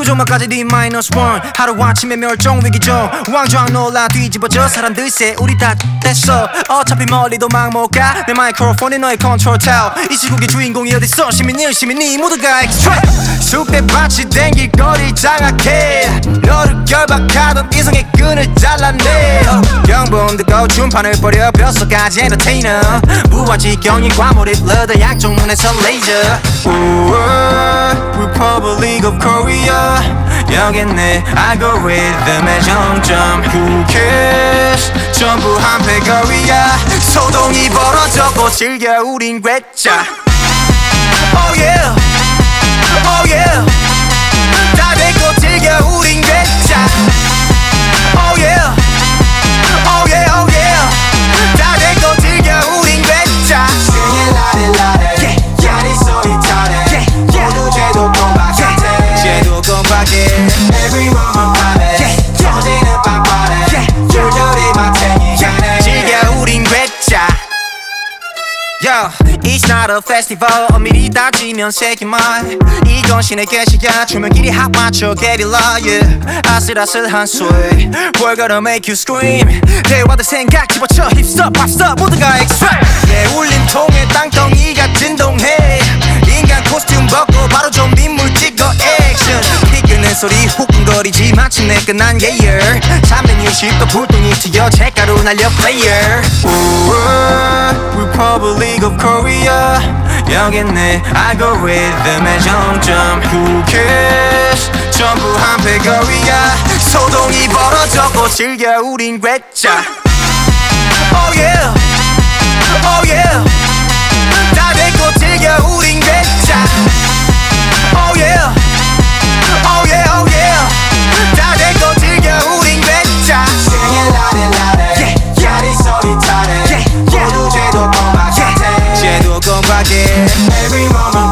조마까지 D-1 하루아침에 멸종위기죠. 왕좌왕 놀라 뒤집어져 사람들 새 우리 다 됐어. 어차피 멀리 도망 못가 내 마이크로폰이 너의 컨트롤 타워. 이 시국의 주인공이 어딨어. 시민이 모두가 엑스트라. 쑥대밭이 댕길 거리 장악해. 너를 결박하던 이성의 끈을 잘라내. 경범 듣고 춤판을 버려 뼛속까지 엔터테이너. 무한지경이 과몰입 러더 약종문에서 레이저. Republic of Korea 여긴 내 알고리즘의 정점. Who cares 전부 한패거리야. 소동이 벌어졌고 즐겨 우린 괴짜. Oh yeah Oh yeah 다 됐고 즐겨 우린 괴짜. Oh yeah Oh yeah Oh yeah 다 됐고 즐겨 우린 괴짜. Singing 라레라레 야리 소리 타래 모두 죄도 공박해 죄도 공박해. Everyone 밤에 터지는 빵빠레 줄줄이 마탱이 가네 즐겨 우린 괴짜. Yo, it's not a festival. 엄밀히 따지면 세기말. 이건 신의 계시야. 조명끼리 합 맞춰 게릴라. Yeah, 아슬아슬한 소리. We're gonna make you scream. 대화들 생각 집어쳐 힙스터 팝스터 모두가 extra. 내 울림통에 땅덩이가 진동해. 인간 코스튬 벗고 바로 좀비 물 찍어 액션. 피 끄는 소리 후끈거리지 마침내 끝난 예열. 360도 불똥이 튀어 책가루 날려 player. Republic of Korea 여긴 내 알고리즘의 정점. Who cares 전부 한패거리야. 소동이 벌어졌고 즐겨 우린 괴짜. Oh yeah Oh yeah 다 됐고 즐겨 우린 괴짜. Oh yeah Oh yeah Oh yeah 다 됐고 즐겨 우린 괴짜. Singing 라레라레 야리 소리 타래 모두 죄도 공박해 죄도 공박해. Everyone